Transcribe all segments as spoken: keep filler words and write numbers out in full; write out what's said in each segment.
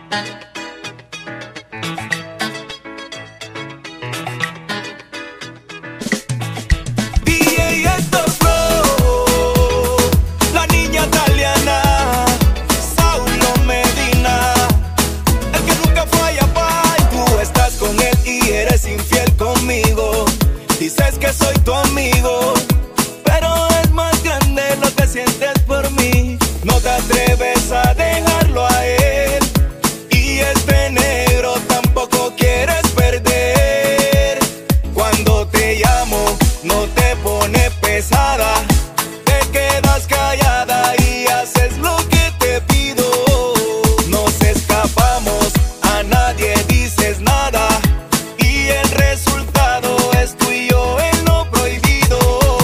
Dices que soy tu amigo, pero es más grande lo que sientes por mí. No te atreves a dejarlo a él, y este negro tampoco quieres perder. Cuando te llamo no te pones pesada, te quedas callada y haces lo que te pido. Nos escapamos, a nadie dices nada, y el resultado es tú y yo en lo prohibido.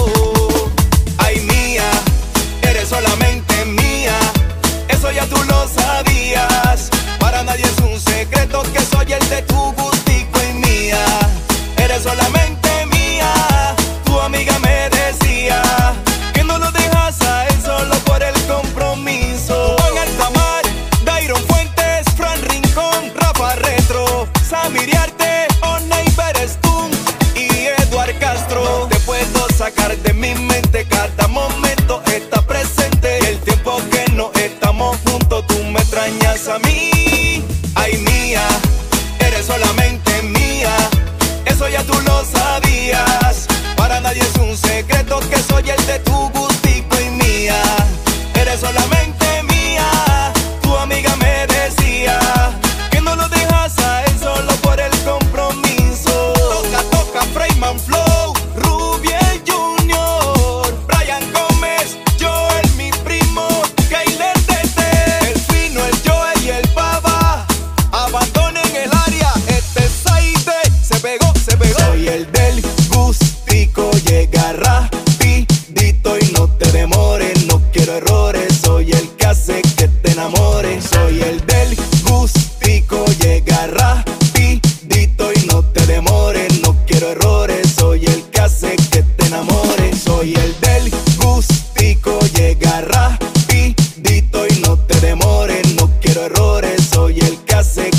Ay mía, eres solamente mía, eso ya tú lo sabías. Para nadie es un secreto que soy el de tu gustico y mía. Eres solamente mía, tu amiga me decía que no lo dejas a él solo por el compromiso. Juan Altamar, Dairon Fuentes, Fran Rincón, Rafa Retro, Samiriarte, Oney Berestún y Eduard Castro. Te puedo sacar de mi mente, cada momento está presente. El tiempo que no estamos juntos, tú me extrañas a mí. Ay mía, eres solamente mía, eso ya tú lo sabías. Para nadie es un secreto que soy el de tu gustico y mía. Eres solamente mía, tu amiga me decía que no lo dejas a él solo por el compromiso. Toca, toca, Freyman Flow, Rubiel Junior, Brian Gómez, Joel mi primo, Keiler Tete, el Fino, el Joel y el Baba. Abandonen el área, este Saide se pegó, se pegó. Soy el del gustico, llega rapidito y no te demores. No quiero errores, soy el que hace que te enamores. Soy el del gustico, llega rapidito y no te demores. No quiero errores, soy el que hace que te enamores. Soy el del gustico, llega rapidito y no te demores. No quiero errores, soy el que hace